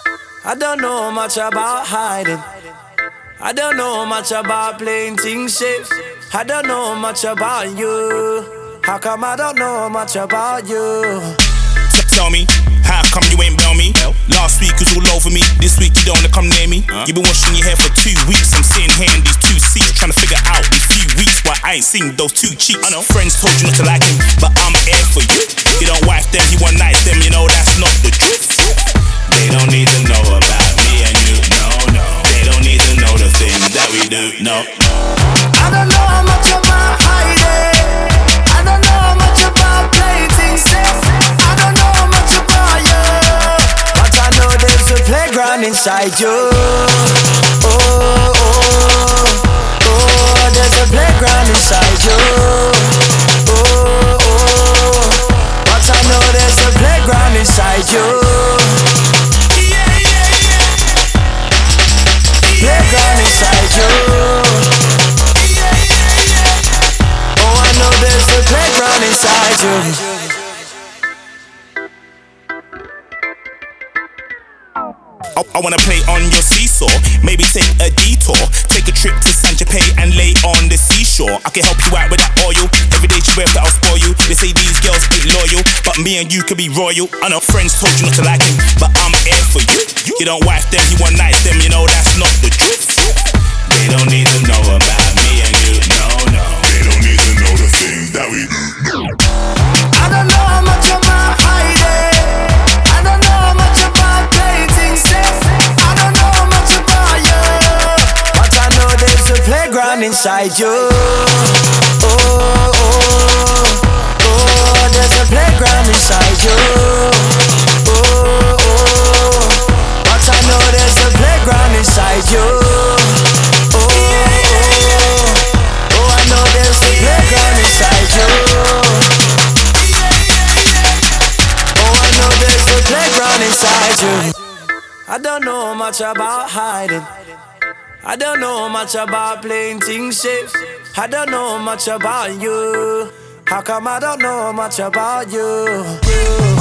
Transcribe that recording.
I don't know much about hiding. I don't know much about playing things safe. I don't know much about you. How come I don't know much about you? Tell me, how come you ain't bail me? Last week was all over me, this week you don't wanna come near me. You been washing your hair for 2 weeks, I'm sitting here in these 2 seats trying to figure out these few weeks why I ain't seen those 2 cheeks. I know friends told you not to like him, but I'm here for you. You don't wife them, you one night them, you know that's not the truth. They don't need to know about me and you, no. They don't need to know the things that we do, no. I don't know much about hiding. I don't know much about playing things safe. I don't know much about you, but I know there's a playground inside you. Oh, there's a playground inside you. Oh, but I know there's a playground inside you. Playground inside you. Oh, I know there's a playground inside you. I wanna play on your seesaw, maybe take a detour, take a trip to San Tropez and lay on the seashore. I can help you out with that oil, every day she wears that I'll spoil you. They say these girls ain't loyal, but me and you could be royal. I know friends told you not to like him, but I'm here for you. You don't wife them, you one night them, you know that's not the truth. They don't need to know about me and you, no. They don't need to know the things that we do. I don't know much about hiding. I don't know much about playing things safe. I don't know much about you, but I know there's a playground inside you. Oh, there's a playground inside you. Oh, but I know there's a playground inside you. Oh, I know there's a playground inside you. Playground inside you. I don't know much about hiding. I don't know much about playing things safe. I don't know much about you. How come I don't know much about you?